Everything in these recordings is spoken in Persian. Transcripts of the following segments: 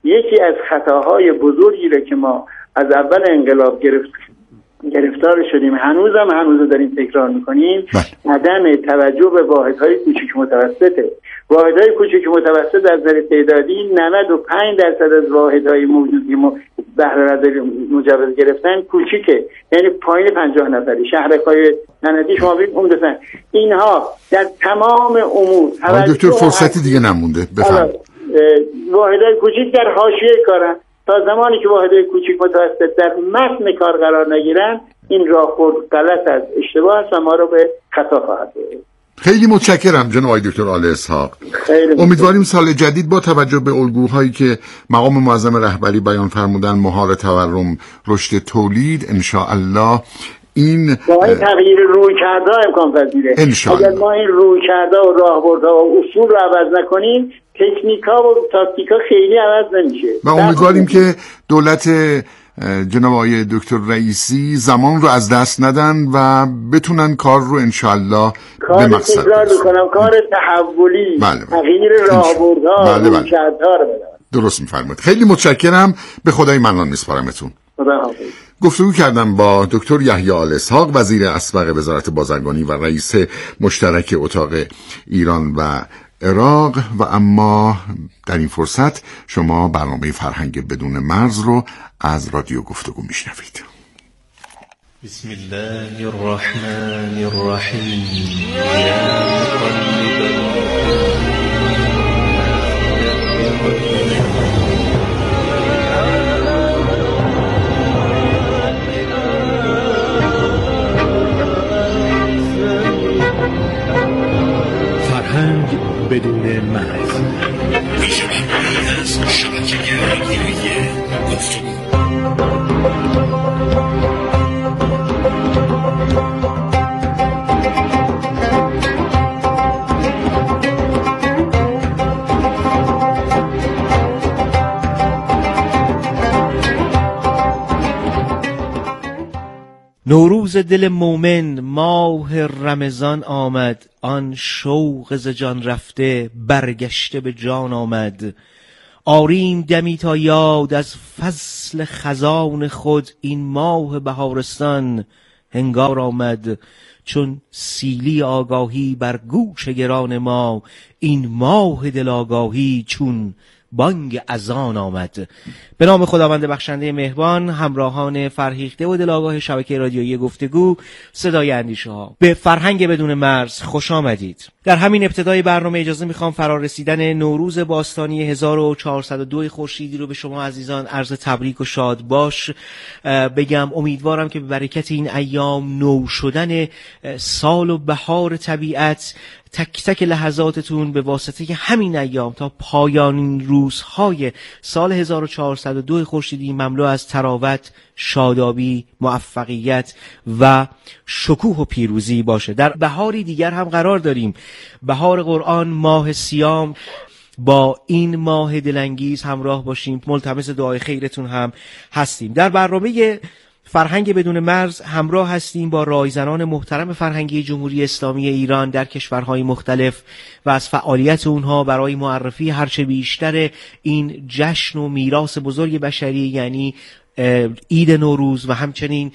یکی از خطاهای بزرگی رو که ما از اول انقلاب گرفتار شدیم، هنوز داریم تکرار میکنیم، عدم توجه به واحدهای کوچک متوسطه. واحدهای کوچک متوسط از نظر تعدادی 95% از واحدهای موجودی بهره مجوز گرفتن کوچیکه، یعنی پایین 50 نفری. شهرک‌های صنعتی شما ببینید عمدتاً اینها در تمام امور. دکتر فرصتی دیگه نمونده، بفرمایید. واحدهای کوچیک در حاشیه کارن. تا زمانی که واحدهای کوچیک متوسط در متن کار قرار نگیرن، این راهبرد غلط است، اشتباه است و ما رو به خطا خواهد برد. خیلی متشکرم جناب آقای دکتر آل اسحاق. امیدواریم سال جدید با توجه به الگوهایی که مقام معظم رهبری بیان فرمودن، مهار تورم، رشد تولید، ان شاء الله این با این تغییر رویکردها امکان پذیره. اگر ما این رویکردها و راهبردها و اصول رو عوض نکنیم، تکنیک‌ها و تاکتیک‌ها خیلی عوض نمیشه. و امیدواریم که دولت جناب آقای دکتر رئیسی زمان رو از دست ندن و بتونن کار رو انشالله به مقصد برسونن. کار تحولی، تغییر راهبردها، رویکردها رو بدن. درست می‌فرمایید. خیلی متشکرم، به خدای منان میسپارمتون. خدا حافظ. گفتگو کردم با دکتر یحیی آل اسحاق، وزیر اسبق وزارت بازرگانی و رئیس مشترک اتاق ایران و عراق. و اما در این فرصت شما برنامه فرهنگ بدون مرز رو از رادیو گفتگو میشنوید. بسم الله الرحمن الرحیم. یا مقلب فرهنگ بدون مرز. میشه برنامه‌ای از شبکه رادیویی گفتگو. نوروز دل مومن، ماه رمضان آمد، آن شوق ز جان رفته برگشته به جان آمد. آریم دمی تا یاد از فصل خزان خود، این ماه بهارستان هنگار آمد. چون سیلی آگاهی بر گوش گران ما، این ماه دل آگاهی چون بانگ اذان آمد. به نام خداوند بخشنده مهربان، همراهان فرهیخته و دلاگاه شبکه رادیویی گفتگو صدای اندیشه ها، به فرهنگ بدون مرز خوش آمدید. در همین ابتدای برنامه اجازه میخوام فرارسیدن نوروز باستانی 1402 خورشیدی رو به شما عزیزان عرض تبریک و شاد باش بگم. امیدوارم که به برکت این ایام نو شدن سال و بهار طبیعت، تک تک لحظاتتون به واسطه همین ایام تا پایان روزهای سال 1402 خورشیدی مملو از تراوت، شادابی، موفقیت و شکوه و پیروزی باشه. در بهاری دیگر هم قرار داریم، بهار قرآن، ماه صیام. با این ماه دلانگیز همراه باشیم، ملتمس دعای خیرتون هم هستیم. در برنامه فرهنگ بدون مرز همراه هستیم با رایزنان محترم فرهنگی جمهوری اسلامی ایران در کشورهای مختلف و از فعالیت اونها برای معرفی هرچه بیشتر این جشن و میراث بزرگ بشری، یعنی عید نوروز، و همچنین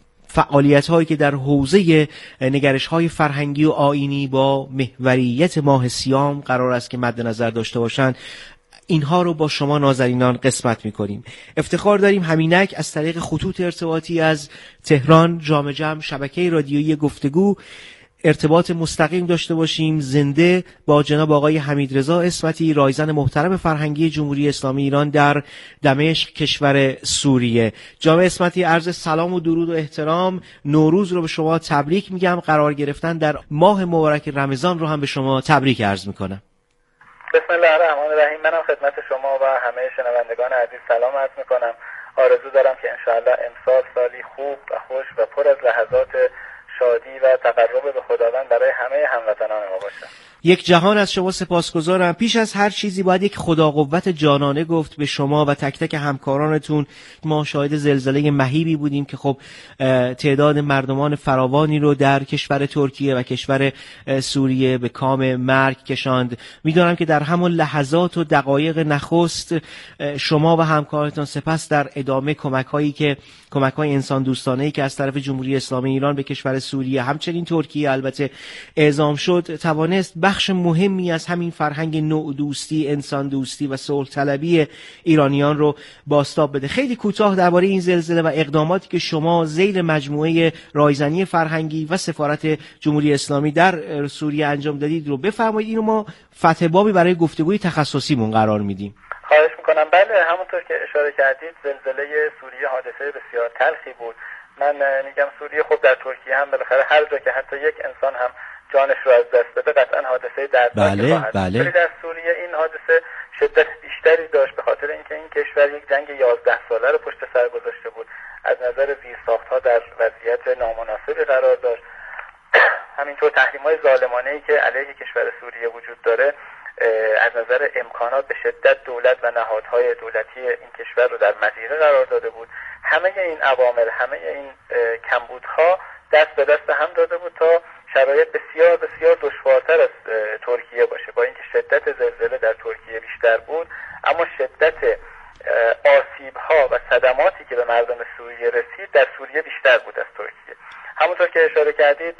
فعالیت هایی که در حوزه نگرش های فرهنگی و آیینی با محوریت ماه صیام قرار است که مد نظر داشته باشند، اینها رو با شما نازنینان قسمت می‌کنیم. افتخار داریم همینک از طریق خطوط ارتباطی از تهران، جام جم، شبکه رادیویی گفتگو ارتباط مستقیم داشته باشیم زنده با جناب آقای حمیدرضا اسمتی، رایزن محترم فرهنگی جمهوری اسلامی ایران در دمشق کشور سوریه. جناب اسمتی، عرض سلام و درود و احترام، نوروز رو به شما تبریک میگم. قرار گرفتن در ماه مبارک رمضان رو هم به شما تبریک عرض میکنم. بسم الله الرحمن الرحیم. منم خدمت شما و همه شنوندگان عزیز سلام عرض میکنم. آرزو دارم که انشاءالله امسال سالی خوب و خوش و پر از لحظات شادی و تقرب به خداوند برای همه هموطنان ما باشه. یک جهان از شما سپاسگزارم. پیش از هر چیزی باید یک خدا قوت جانانه گفت به شما و تک تک همکارانتون. ما شاهد زلزله مهیبی بودیم که خب تعداد مردمان فراوانی رو در کشور ترکیه و کشور سوریه به کام مرگ کشاند. میدونم که در همون لحظات و دقایق نخست شما و همکارتان سپس در ادامه کمک‌های انسان دوستانه‌ای که از طرف جمهوری اسلامی ایران به کشور سوریه همچنین ترکیه البته اعزام شد توانست بخش مهمی از همین فرهنگ نوع دوستی، انسان دوستی و صلح طلبی ایرانیان رو بازتاب بده. خیلی کوتاه درباره این زلزله و اقداماتی که شما ذیل مجموعه رایزنی فرهنگی و سفارت جمهوری اسلامی در سوریه انجام دادید رو بفرمایید. اینو ما فتح بابی برای گفتگوی تخصصیمون قرار میدیم. خواهش میکنم. بله، همونطور که اشاره کردید زلزله سوریه حادثه بسیار تلخی بود. من میگم سوریه خب در ترکیه هم بالاخره هر جا که حتی یک انسان هم جانش رو از دست بده قطعا حادثه دردناکی خواهد. ولی در سوریه این حادثه شدت بیشتری داشت به خاطر اینکه این کشور یک جنگ 11 ساله رو پشت سر گذاشته بود. از نظر زیرساخت‌ها در وضعیت نامناسبی قرار داشت. همینطور تحریم‌های ظالمانه‌ای که علیه کشور سوریه وجود داره از نظر امکانات به شدت دولت و نهادهای دولتی این کشور رو در مضیقه قرار داده بود. همه این عوامل، همه این کمبودها دست به دست هم داده بود تا شرایط بسیار بسیار دشوارتر از ترکیه باشه. با اینکه شدت زلزله در ترکیه بیشتر بود اما شدت آسیب‌ها و صدماتی که به مردم سوریه رسید در سوریه بیشتر بود از ترکیه. همونطور که اشاره کردید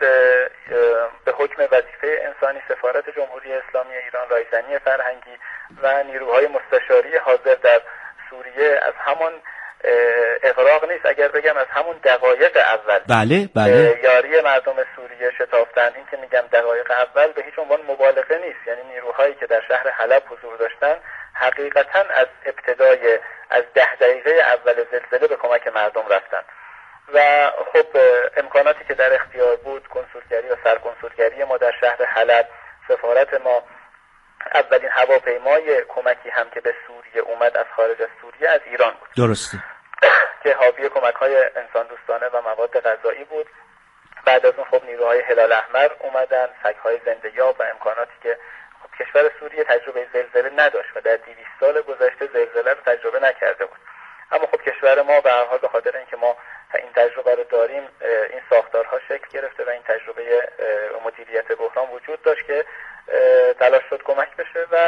به حکم وظیفه انسانی سفارت جمهوری اسلامی ایران، رایزنی فرهنگی و نیروهای مستشاری حاضر در سوریه از همان اغراق نیست اگر بگم از همون دقایق اول بله یاری مردم سوریه شتافتن. این که میگم دقایق اول به هیچ عنوان مبالغه نیست، یعنی نیروهایی که در شهر حلب حضور داشتن حقیقتا از ابتدای از 10 دقیقه اول زلزله به کمک مردم رفتن و خب امکاناتی که در اختیار بود، کنسولگری و سرکنسولگری ما در شهر حلب، سفارت ما، اولین هواپیمای کمکی هم که به سوریه اومد از خارج از سوریه از ایران بود. درسته. که حاوی کمک‌های انسان دوستانه و مواد غذایی بود. بعد از اون خب نیروهای هلال احمر اومدن، سگ‌های زنده‌یاب و امکاناتی که خب کشور سوریه تجربه زلزله نداشت و در 200 سال گذشته زلزله رو تجربه نکرده بود. اما خب کشور ما به هر حال به خاطر اینکه ما این تجربه رو داریم این ساختارها شکل گرفته و این تجربه مدیریت بحران وجود داشت که تلاش شد کمک بشه و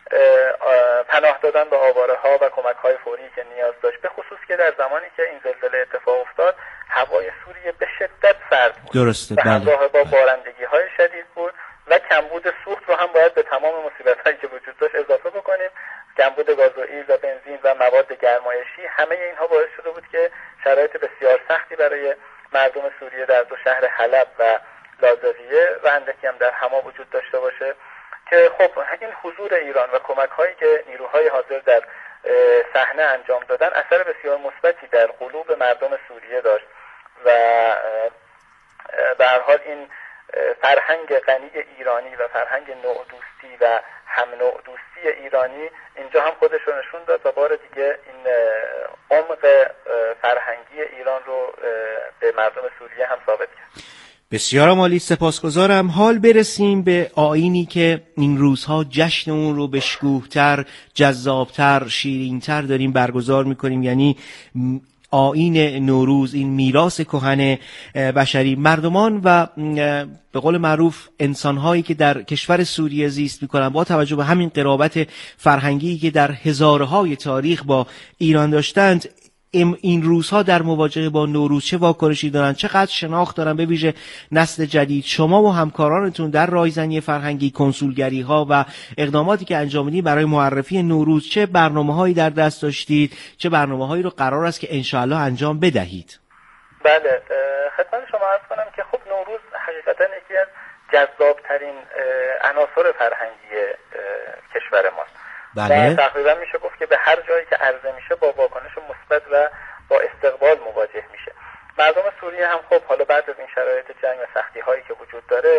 پناه دادن به آواره‌ها و کمک‌های فوری که نیاز داشت، به خصوص که در زمانی که این زلزله اتفاق افتاد هوای سوریه به شدت سرد بود. درسته. به همراه با بارندگی‌های شدید بود و کمبود سوخت رو هم باید به تمام مصیبت‌هایی که وجود داشت اضافه بکنیم. کمبود گازوئیل و بنزین و مواد گرمایشی، همه اینها باعث شده بود که شرایط بسیار سختی برای مردم سوریه در دو شهر حلب و لاذقیه و اندکی هم در حما وجود داشته باشه که خب این حضور ایران و کمک‌هایی که نیروهای حاضر در صحنه انجام دادن اثر بسیار مثبتی در قلوب مردم سوریه داشت و به هر حال این فرهنگ غنی ایرانی و فرهنگ نوع دوستی و هم نوع دوستی ایرانی اینجا هم خودش رو نشون داد و بار دیگه این عمق فرهنگی ایران رو به مردم سوریه هم ثابت کرد. بسیار عالی، سپاسگزارم. حال برسیم به آیینی که این روزها جشن اون رو بشکوه‌تر، جذابتر، شیرین‌تر داریم برگزار می‌کنیم، یعنی آیین نوروز، این میراث کهن بشری. مردمان و به قول معروف انسان‌هایی که در کشور سوریه زیست می‌کنند با توجه به همین قرابت فرهنگی که در هزارهای تاریخ با ایران داشتند، این روزها در مواجهه با نوروز چه واکنشی دارن، چقدر شناخت دارن به ویژه نسل جدید؟ شما و همکارانتون در رایزنی فرهنگی، کنسولگری ها و اقداماتی که انجام میدید برای معرفی نوروز چه برنامه‌هایی در دست داشتید، چه برنامه‌هایی رو قرار است که انشاءالله انجام بدهید؟ بله، خدمت شما عرض کنم که خب نوروز حقیقتا یکی از جذابترین عناصر فرهنگی کشور ماست. بله. و تقریبا میشه گفت که به هر جایی که عرضه میشه با واکنش مثبت و با استقبال مواجه میشه. مردم سوریه هم خب حالا بعد از این شرایط جنگ و سختی هایی که وجود داره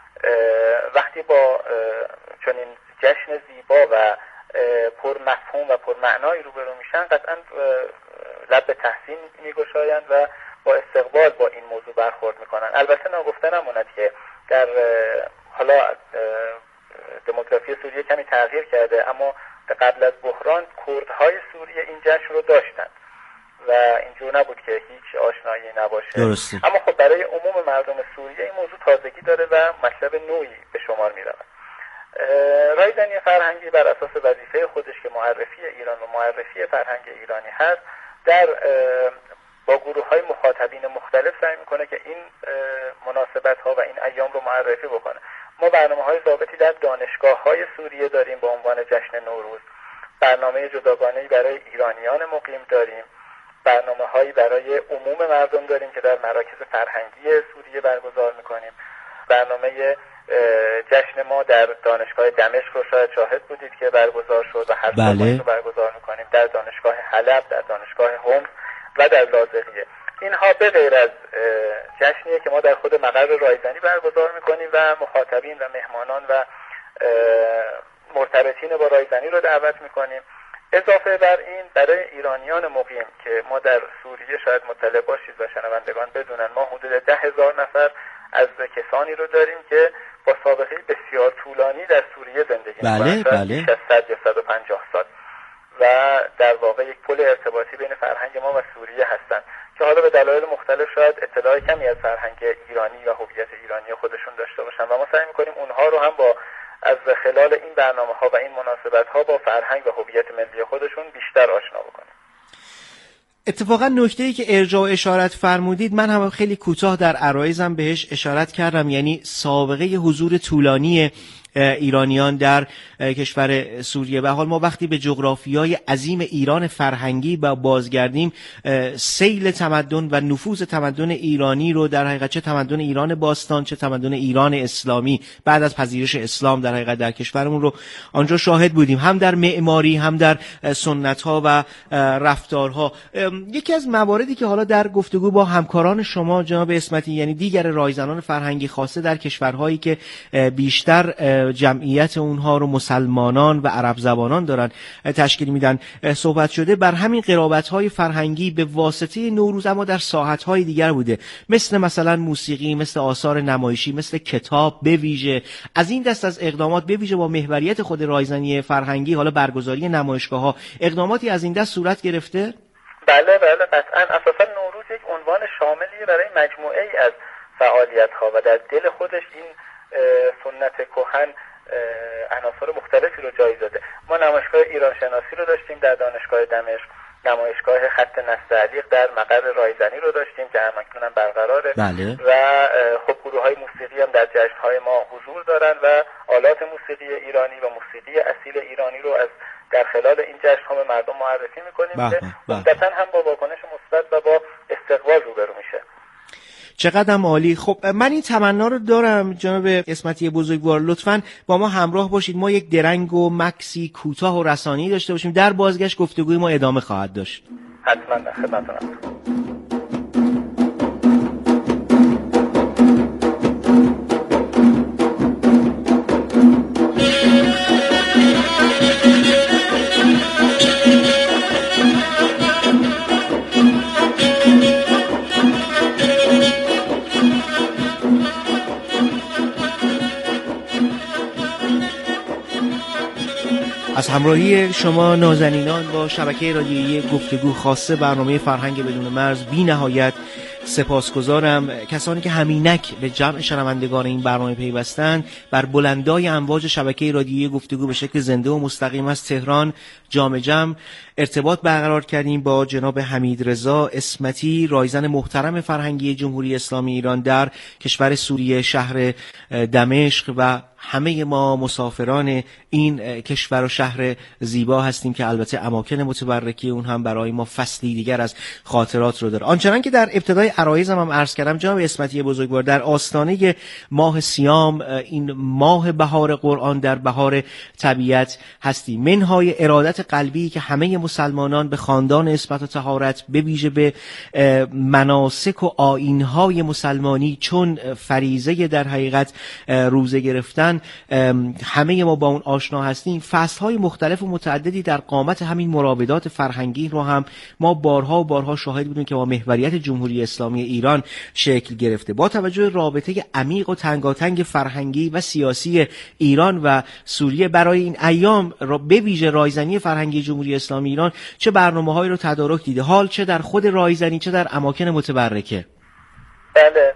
وقتی با چنین جشن زیبا و پر مفهوم و پر معنایی روبرو میشن قطعا لب به تحسین میگشایند و با استقبال با این موضوع برخورد میکنن. البته نگفته نموند که در حالا سوریه کمی تغییر کرده، اما قبل از بحران کردهای سوریه این جشن رو داشتن و اینجور نبود که هیچ آشنایی نباشه. درسته. اما خب برای عموم مردم سوریه این موضوع تازگی داره و مطلب نوعی به شمار می‌رود. رایزنی فرهنگی بر اساس وظیفه خودش که معرفی ایران و معرفی فرهنگ ایرانی هست، در با گروه‌های مخاطبین مختلف سعی می‌کنه که این مناسبت‌ها و این ایام رو معرفی بکنه. ما برنامه‌های ضابطی در دانشگاه‌های سوریه داریم به عنوان جشن نوروز، برنامه جداگانه‌ای برای ایرانیان مقیم داریم، برنامه‌هایی برای عموم مردم داریم که در مراکز فرهنگی سوریه برگزار می‌کنیم. برنامه جشن ما در دانشگاه دمشق رو شاید شاهد بودید که برگزار شد و هر سال رو برگزار می‌کنیم، در دانشگاه حلب، در دانشگاه حمص و در لاذقیه. اینها به غیر از جشنیه که ما در خود مقر رایزنی برگزار می‌کنیم و مخاطبین و مهمانان و مرتبطین با رایزنی رو دعوت می‌کنیم. اضافه بر این برای ایرانیان مقیم که ما در سوریه شاید مطلع باشید و شنوندگان بدونن، ما حدود 10,000 نفر از کسانی رو داریم که با سابقه بسیار طولانی در سوریه زندگی می‌کنند، بله. 100 یا 150 سال، و در واقع یک پل ارتباطی بین فرهنگ ما و سوریه هستند که حالا به دلایل مختلف شاید اطلاع کمی از فرهنگ ایرانی و هویت ایرانی خودشون داشته باشن و ما سعی می‌کنیم اونها رو هم با از خلال این برنامه‌ها و این مناسبت‌ها با فرهنگ و هویت ملی خودشون بیشتر آشنا بکنیم. اتفاقا نکته‌ای که ارجاع و اشارت فرمودید من هم خیلی کوتاه در عرایزم بهش اشارت کردم، یعنی سابقه حضور طولانی ایرانیان در کشور سوریه. به حال ما وقتی به جغرافیای عظیم ایران فرهنگی بازگردیم، سیل تمدن و نفوذ تمدن ایرانی رو در حقیقت چه تمدن ایران باستان چه تمدن ایران اسلامی بعد از پذیرش اسلام در حقیقت در کشورمون رو آنجا شاهد بودیم، هم در معماری هم در سنت‌ها و رفتارها. یکی از مواردی که حالا در گفتگو با همکاران شما جناب اسمتی، یعنی دیگر رایزنان فرهنگی خاصه در کشورهایی که بیشتر جمعیت اونها رو مسلمانان و عرب زبانان دارن تشکیل میدن، صحبت شده بر همین قرابت‌های فرهنگی به واسطه نوروز، اما در ساحت‌های دیگر بوده، مثلا موسیقی، مثل آثار نمایشی، مثل کتاب. به ویژه از این دست از اقدامات، به ویژه با محوریت خود رایزنی فرهنگی، حالا برگزاری نمایشگاه‌ها، اقداماتی از این دست صورت گرفته؟ بله قطعاً. اساساً نوروز یک عنوان شاملی برای مجموعه‌ای از فعالیت‌ها و در دل خودش این سنت کهن عناصر مختلفی رو جای داده. ما نمایشگاه ایران شناسی رو داشتیم در دانشگاه دمشق، نمایشگاه خط نسل علیق در مقر رایزنی رو داشتیم که همکنون هم برقراره. بله. و خب گروه‌های موسیقی هم در جشن‌های ما حضور دارن و آلات موسیقی ایرانی و موسیقی اصیل ایرانی رو از در خلال این جشن‌ها به مردم معرفی می‌کنیم که عمدتاً هم با واکنش مثبت و با استقبال روبرو میشه. چقدر عالی. خب من این تمنا رو دارم جناب اسمتی بزرگوار، لطفاً با ما همراه باشید، ما یک درنگ و مکسی کوتاه و رسانی داشته باشیم، در بازگشت گفتگوی ما ادامه خواهد داشت. حتما در خدمتتونم. از همراهی شما نازنینان با شبکه رادیویی گفتگو خاصه برنامه فرهنگ بدون مرز بی نهایت سپاسگزارم. کسانی که همینک به جمع شنوندگان این برنامه پیوستند، بر بلندای امواج شبکه رادیویی گفتگو به شکل زنده و مستقیم از تهران جام جم ارتباط برقرار کردیم با جناب حمیدرضا اسمتی، رایزن محترم فرهنگی جمهوری اسلامی ایران در کشور سوریه، شهر دمشق، و همه ما مسافران این کشور و شهر زیبا هستیم که البته اماکن متبرکی اون هم برای ما فصلی دیگر از خاطرات رو داره. آنچنان که در ابتدای عرایزم هم عرض کردم جناب اسمتی بزرگوار، در آستانه ماه سیام، این ماه بهار قرآن، در بهار طبیعت هستیم. منهای ارادت قلبی که همه مسلمانان به خاندان عصمت و طهارت، به ویژه به مناسک و آیین‌های مسلمانی چون فریضه در حقیقت روزه گرفتن، همه ما با اون آشنا هستیم. فصل‌های مختلف و متعددی در قامت همین مراودات فرهنگی رو هم ما بارها و بارها شاهد بودیم که با محوریت جمهوری اسلامی اسلامی ایران شکل گرفته. با توجه رابطه عمیق و تنگاتنگ فرهنگی و سیاسی ایران و سوریه، برای این ایام به ویژه رایزنی فرهنگی جمهوری اسلامی ایران چه برنامه‌هایی رو تدارک دیده، حال چه در خود رایزنی چه در اماکن متبرکه؟ بله،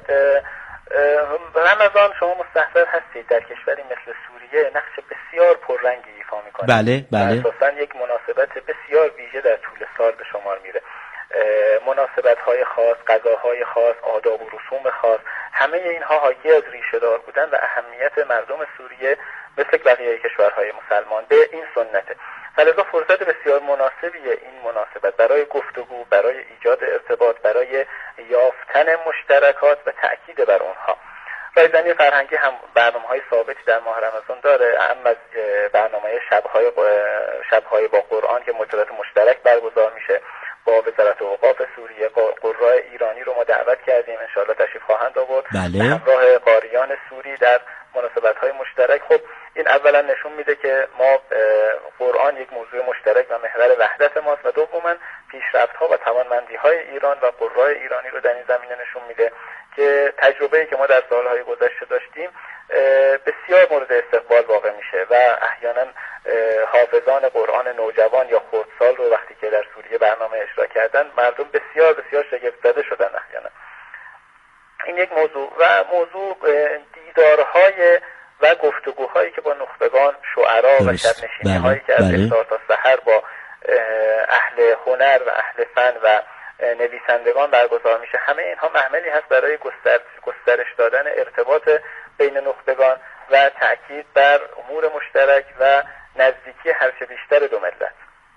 رمضان شما مستحضر هستید در کشوری مثل سوریه نقش بسیار پررنگی ایفا میکنه. بله. اساساً یک مناسبت بسیار ویژه در طول سال به شمار میره. مناسبت‌های خاص، غذاهای خاص، آداب و رسوم خاص، همه اینها حاکی از ریشه‌دار بودن و اهمیت مردم سوریه مثل بقیه کشورهای مسلمان به این سنته. فلذا فرصت بسیار مناسبیه این مناسبت برای گفتگو، برای ایجاد ارتباط، برای یافتن مشترکات و تأکید بر اونها. رایزنی فرهنگی هم برنامه‌های ثابتی در ماه رمضان داره، اما از برنامه شب‌های با قرآن که مجلس مشترک برگزار میشه با وزارت اوقاف سوریه. قرای ایرانی رو ما دعوت کردیم، انشاءالله تشریف خواهند آورد همراه قاریان سوری در مناسبت‌های مشترک. خب این اولا نشون میده که ما قرآن یک موضوع مشترک و محور وحدت ماست و دوما پیشرفت‌ها و توانمندی‌های ایران و قرای ایرانی رو در این زمینه نشون میده که تجربه‌ای که ما در سال‌های گذشته داشتیم بسیار مورد استقبال واقع میشه و احیانا حافظان قرآن نوجوان یا خردسال رو وقتی که در سوریه برنامه اجرا کردن، مردم بسیار بسیار شگفت زده شدن احیانا. این یک موضوع و موضوع دیدارهای و گفتگوهایی که با نخبگان، شعرا و شبنشینی‌هایی که از افطار تا سحر با اهل هنر و اهل فن و نویسندگان برگزار میشه، همه اینها محملی هست برای گسترش دادن ارتباط بین نخبگان و تأکید بر امور مشترک و نزدیکی هرچه بیشتر دو ملت.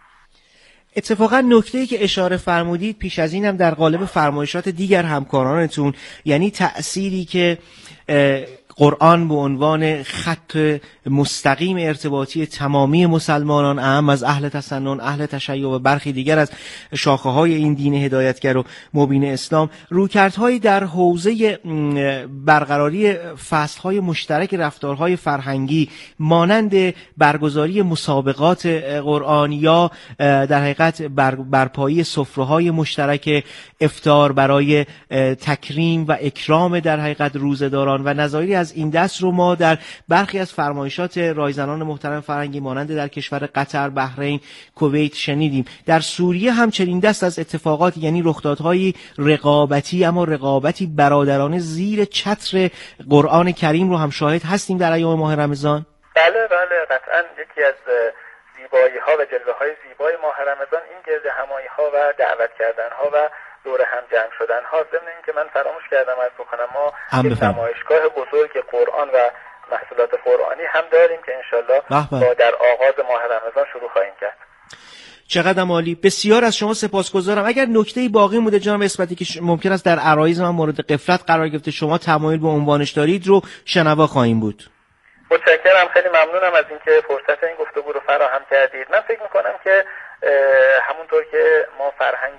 اتفاقا نکته‌ای که اشاره فرمودید پیش از این هم در قالب فرمایشات دیگر همکارانتون، یعنی تأثیری که قرآن به عنوان خط مستقیم ارتباطی تمامی مسلمانان، اهم از اهل تسنن، اهل تشیع و برخی دیگر از شاخه‌های این دین هدایتگر و مبین اسلام، رویکردهایی در حوزه برقراری فصل‌های مشترک رفتارهای فرهنگی مانند برگزاری مسابقات قرآن یا در حقیقت برپایی سفره‌های مشترک افطار برای تکریم و اکرام در حقیقت روزه‌داران و نظایری از این دست رو ما در برخی از فرمایشات رایزنان محترم فرهنگی مانند در کشور قطر، بحرین، کویت شنیدیم. در سوریه هم چنین دست از اتفاقات، یعنی رخدادهای رقابتی اما رقابتی برادرانه زیر چتر قرآن کریم رو هم شاهد هستیم در ایام ماه رمضان. بله قطعا یکی از زیبایی‌ها و جلوه‌های زیبای ماه رمضان این گرد همایی‌ها و دعوت کردن‌ها و دور هم جمع شدن ها. ضمن اینکه من فراموش کردم عرض بکنم ما یک نمایشگاه بزرگ قرآن و محصولات قرآنی هم داریم که انشالله با در آغاز ماه رمضان شروع خواهیم کرد. چقدر عالی. بسیار از شما سپاسگزارم. اگر نکته‌ای باقی مونده جناب اسمتی که ممکن است در عرایض من مورد غفلت قرار گرفته شما تمایل به عنوانش دارید رو شنوا خواهیم بود. متشکرم، خیلی ممنونم از اینکه فرصت این گفتگو رو فراهم کردید. من فکر می‌کنم که همونطور که ما فرهنگ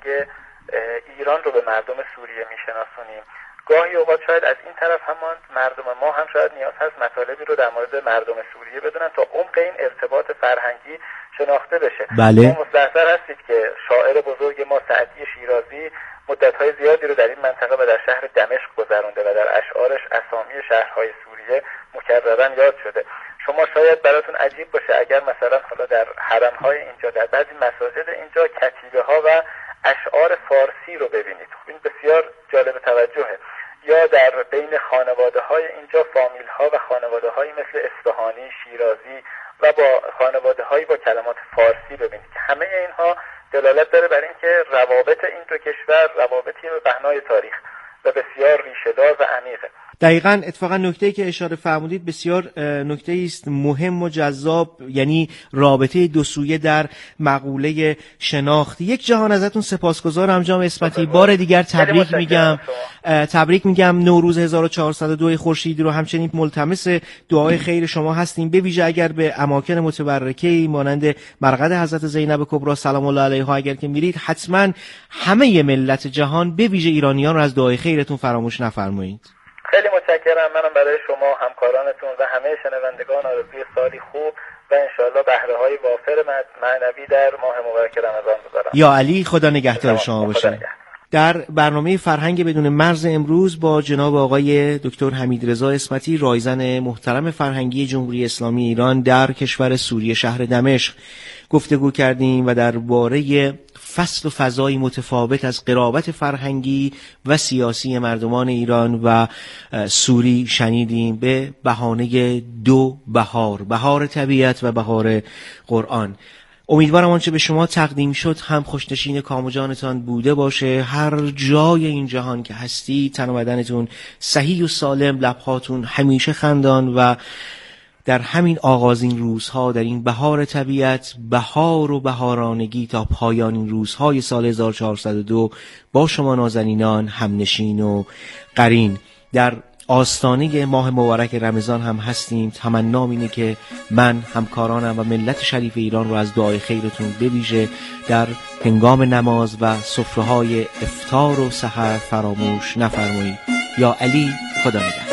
ایران رو به مردم سوریه میشناسونیم، گاهی اوقات شاید از این طرف همان مردم ما هم شاید نیاز هست مطالبی رو در مورد مردم سوریه بدونن تا عمق این ارتباط فرهنگی شناخته بشه. بله. ما مستحضر هستید که شاعر بزرگ ما سعدی شیرازی مدت‌های زیادی رو در این منطقه و در شهر دمشق گذرونده و در اشعارش اسامی شهرهای سوریه مکررن یاد شده. شما شاید براتون عجیب باشه اگر مثلا حالا در حرم‌های اینجا، در بعضی مساجد اینجا کتیبه‌ها و اشعار فارسی رو ببینید. این بسیار جالب توجهه. یا در بین خانواده‌های اینجا فامیل‌ها و خانواده‌هایی مثل اصفهانی، شیرازی و با خانواده‌هایی با کلمات فارسی ببینید که همه اینها دلالت داره بر اینکه روابط این دو کشور روابطی به بنای تاریخ و بسیار ریشه‌دار و عمیقه. دقیقاً اتفاقا نکته‌ای که اشاره فرمودید بسیار نکته‌ای است مهم و جذاب، یعنی رابطه دو سویه در مقوله شناخت. یک جهان ازتون سپاسگزارم جناب اسمتی. بار دیگر تبریک میگم نوروز 1402 خورشیدی رو. همچنین ملتمس دعای خیر شما هستیم، به ویژه اگر به اماکن متبرکه‌ای مانند مرقد حضرت زینب کبری سلام الله علیها اگر که میرید، حتما همه ملت جهان به ویژه ایرانیان رو از دعای خیرتون فراموش نفرمایید. خیلی متشکرم. منم برای شما، همکارانتون و همه شنوندگان آرزوی سالی خوب و انشالله بهره‌های وافر معنوی در ماه مبارک رمضان بذارم. یا علی، خدا نگهدار شما باشه. در برنامه فرهنگ بدون مرز امروز با جناب آقای دکتر حمیدرضا اسمتی، رایزن محترم فرهنگی جمهوری اسلامی ایران در کشور سوریه شهر دمشق گفتگو کردیم و درباره فصل و فضای متفاوت از قرابت فرهنگی و سیاسی مردمان ایران و سوری شنیدیم به بهانه دو بهار، بهار طبیعت و بهار قرآن. امیدوارم آنچه به شما تقدیم شد هم خوشنشین کام و جانتان بوده باشه. هر جای این جهان که هستی تن و بدنتون صحیح و سالم، لبهاتون همیشه خندان و در همین آغازین روزها، در این بهار طبیعت، بهار و بهارانگی تا پایان این روزهای سال 1402 با شما نازنینان همنشین و قرین. در آستانه ماه مبارک رمضان هم هستیم. تمنام اینه که من، همکارانم و ملت شریف ایران رو از دعای خیرتون بویژه در هنگام نماز و سفره‌های افطار و سحر فراموش نفرمایید. یا علی، خدا نگهدار.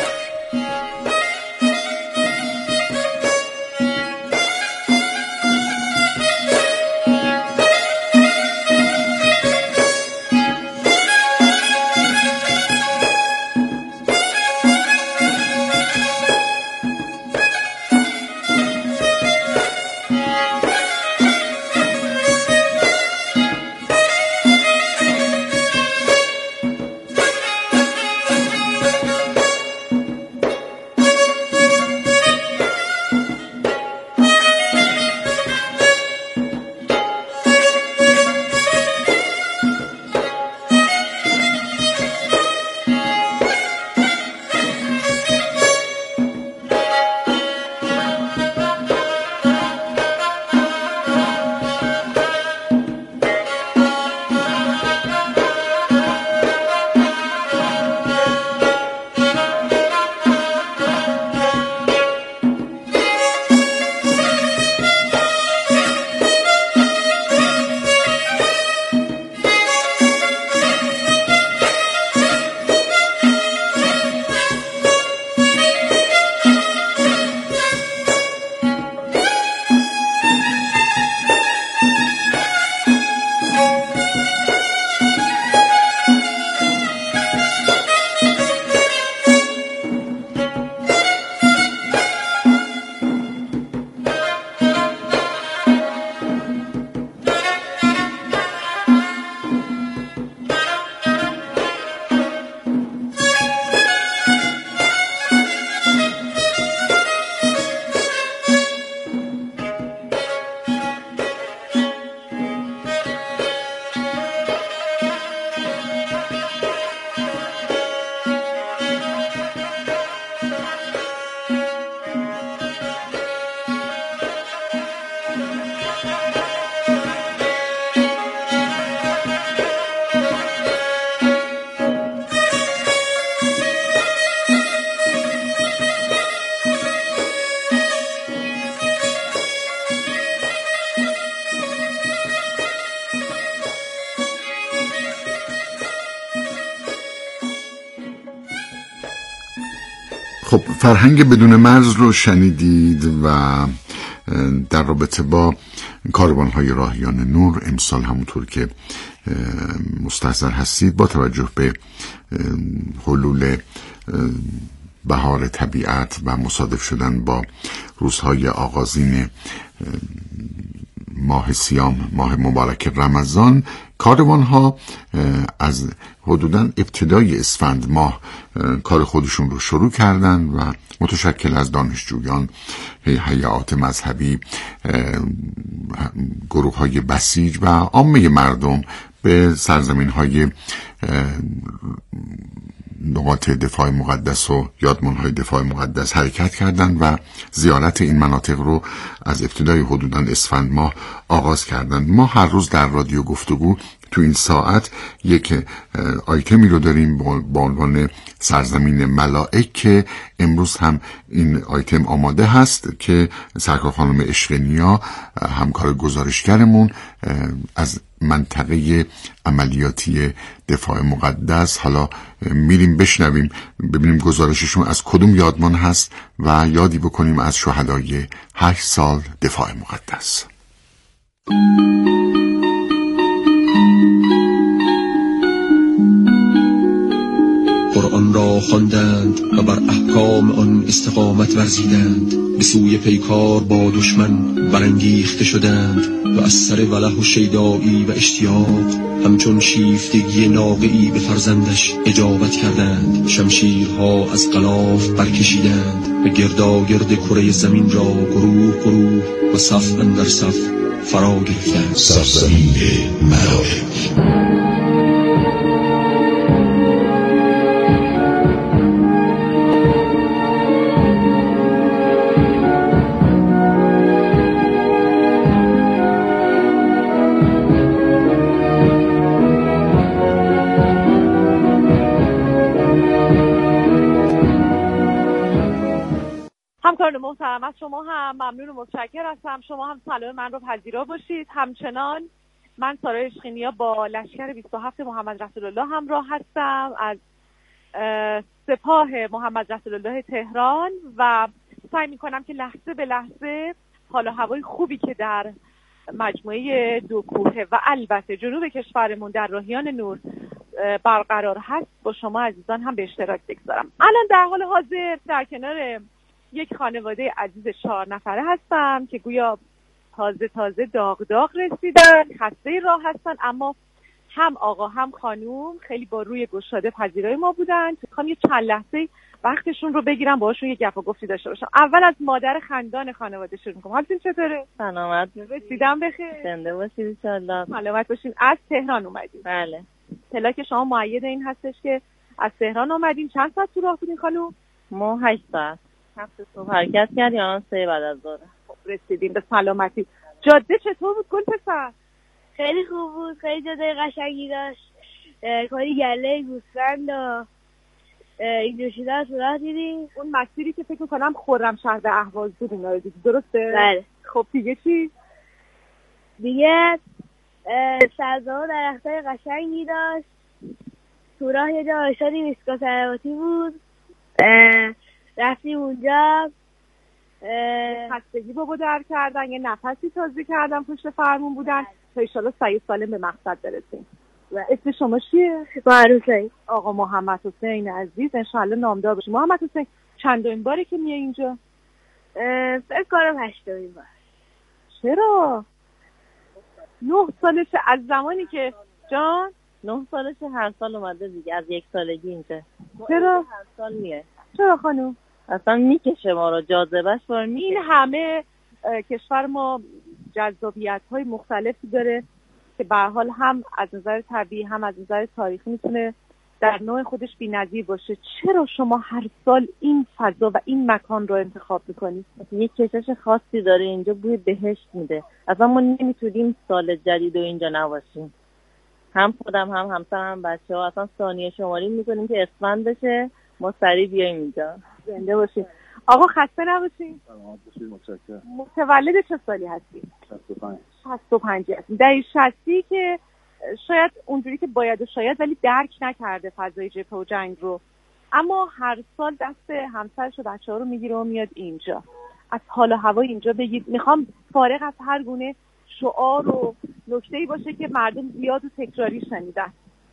خب، فرهنگ بدون مرز رو شنیدید و در رابطه با کاروان‌های راهیان نور امسال همونطور که مستحضر هستید با توجه به حلول بهار طبیعت و مصادف شدن با روزهای آغازین ماه سیام، ماه مبارک رمضان، کاروان‌ها از حدوداً ابتدای اسفند ماه کار خودشون رو شروع کردن و متشکل از دانشجویان، هیئات مذهبی، گروه‌های بسیج و عامه مردم به سرزمین‌های نقاط دفاع مقدس و یادمان‌های دفاع مقدس حرکت کردند و زیارت این مناطق رو از ابتدای حدوداً اسفند ماه آغاز کردند. ما هر روز در رادیو گفتگو تو این ساعت یک آیتمی رو داریم با عنوان سرزمین ملائک که امروز هم این آیتم آماده هست که سرکار خانم عشق‌نیا، همکار گزارشگرمون، از منطقه عملیاتی دفاع مقدس حالا میریم بشنویم ببینیم گزارششون از کدوم یادمان هست و یادی بکنیم از شهدای 8 سال دفاع مقدس. خواندند و بر احکام آن استقامت ورزیدند. به سوی پیکار با دشمن برانگیخته شدند و از سر وله و شیدایی و اشتیاق همچون شیفتگی ناقه‌ای به فرزندش اجابت کردند. شمشیرها از غلاف برکشیدند و گرداگرد کره زمین را گروه گروه و صف اندر صف فرا گرفتند. سرزمین ملائک. همکاران محترم، از شما هم ممنون و متشکر هستم. شما هم سلام من رو پذیرا باشید. همچنان من سارای عشقینیا با لشکر 27 محمد رسول الله همراه هستم از سپاه محمد رسول الله تهران و سعی می‌کنم که لحظه به لحظه حال و هوای خوبی که در مجموعه دو کوه و البته جنوب کشورمون در راهیان نور برقرار هست با شما عزیزان هم به اشتراک بگذارم. الان در حال حاضر در کنار یک خانواده عزیز 4 نفره هستم که گویا تازه داغ رسیدن، خسته راه هستن، اما هم آقا هم خانوم خیلی با روی گشاده پذیرای ما بودن. میخوام یه چند لحظه وقتشون رو بگیرم باهاشون یه گپ و گفتی داشته باشم. اول از مادر خندان خانواده شروع می‌کنم. حالتون چطوره؟ سلامت. رسیدم بخیر. زنده باشید ان شاءالله. سلامت باشین. از تهران اومدید؟ بله. اطلاع که شما مؤید این هستش که از تهران اومدین. چند ساعت تو راه بودین خانم؟ ما 8 ساعت. 7 صبح حرکت کردیم، الان 3 بعد از ظهر. رسیدیم به سلامتی. جاده چطور بود گل پسر؟ خیلی خوب بود، خیلی جاده قشنگی داشت. کلی گله گوسفند و این دوشیده صورت دیدیم. اون مسیری که فکر می‌کنم خرمشهر به اهواز بود اینا رو دیدی، درسته؟ بله. خب دیگه چی؟ دیگه سبزه و درختای قشنگی داشت. تو راه یه جا آشادی ایستگاه صلواتی بود. رفتیم اونجا خستگی بابا در کردن، یه نفسی تازه کردن، پشت فرمون بودن تا ایشالا سعی سالم به مقصد برسیم. و اسم شما چیه؟ محمد حسین. آقا محمد حسین عزیز، انشاءالله نامدار باشی. محمد حسین چندمین باره که میای اینجا؟ فکر کنم 8مین بار. چرا؟ 9 سالشه از زمانی که جان 9 سالشه، هر سال اومده دیگه، از 1 سالگی اینجا. چرا؟ هر سال میاد. چرا خانم؟ اصلا میکشه ما رو، جاذبهش بار میکشه. این همه کشور ما جذابیت‌های مختلفی داره که به هر حال هم از نظر طبیعی هم از نظر تاریخی میتونه در نوع خودش بی‌نظیر باشه. چرا شما هر سال این فضا و این مکان رو انتخاب میکنید؟ یک کشش خاصی داره اینجا، بوی بهشت میده. اصلا ما نمیتونیم سال جدید و اینجا نباشیم. هم خودم هم همسرم هم بچه‌ها اصلا ثانیه شماری میکنیم که اسفند بشه ما سریع بیایم اینجا. زنده باشید. آقا خسته نباشید. سلامت باشید. متشکرم. متولد چه سالی هستید؟ 65 هستید. در 60 که شاید اونجوری که باید و شاید ولی درک نکرده فضای جبهه و جنگ رو، اما هر سال دست همسرش و بچه‌ها رو میگیره و میاد اینجا. از حال و هوای اینجا بگید. میخوام فارغ از هر گونه شعار و نکته‌ای باشه که مردم زیاد و تکراری شنیدن.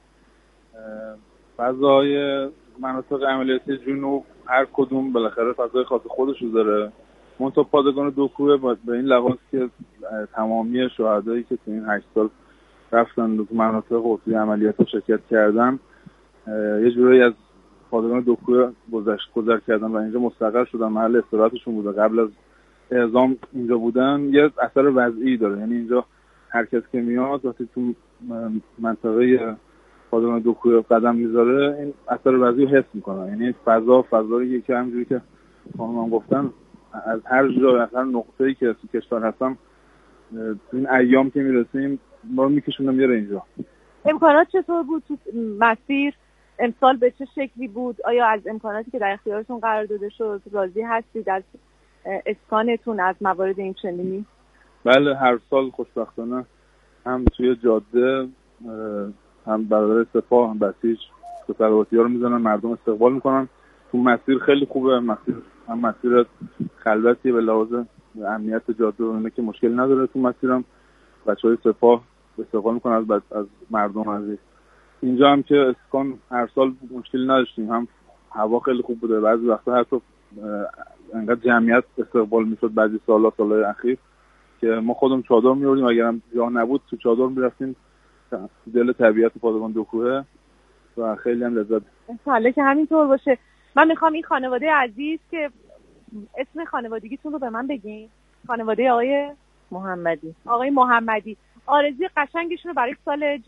فضای مناطق عملیاتی جنوب هر کدوم بالاخره فضای خاص خودش رو داره. منتها پادگان دو کوه به این لحاظ که تمامی شهدایی که تو این 8 سال رفتن تو مناطق قطبی عملیات شرکت کردن یه جورایی از پادگان دو کوه گذر کردن و اینجا مستقر شدن، محل استراحتشون بوده. قبل از اعزام اینجا بودن. یه اثر وضعی داره، یعنی اینجا هر کس که میاد وقتی تو منطقه پادگان دو کوه قدم میذاره این اثر وضعی رو حس میکنه. یعنی فضایی که همونجوری که خانم‌ها گفتن از هر جا، از هر نقطه‌ای که تو کشور هستم این ایام که میرسیم ما میکشونم میاره اینجا. امکانات چطور بود تو مسیر؟ امسال به چه شکلی بود؟ آیا از امکاناتی که در اختیارتون قرار داده شد راضی هستید از اسکانتون، از موارد این چنینی؟ بله، هر سال خوشبختانه هم توی جاده هم برادر سپاه هم بسیج صلواتی‌ها رو میزنن، مردم استقبال میکنن. تو مسیر خیلی خوبه، مسیر خلوتی به لحاظ امنیت جاده و که مشکل نداره. تو مسیرم بچهای سپاه استقبال میکنن از مردم عزیز. اینجا هم که اسکان هر سال مشکلی نداشتیم، هم هوا خیلی خوب بوده. بعضی وقتا حتی انقدر جمعیت استقبال میشد بعضی سالهای اخیر که ما خودمون چادر می‌آوردیم، اگرم جا نبود تو چادر می‌رفتیم دل طبیعت پادگان دو کوه و خیلی هم لذت. انشالله که همینطور باشه. من میخوام این خانواده عزیز که اسم خانوادگیتون رو به من بگین. خانواده آقای محمدی. آرزوی قشنگشون رو برای سال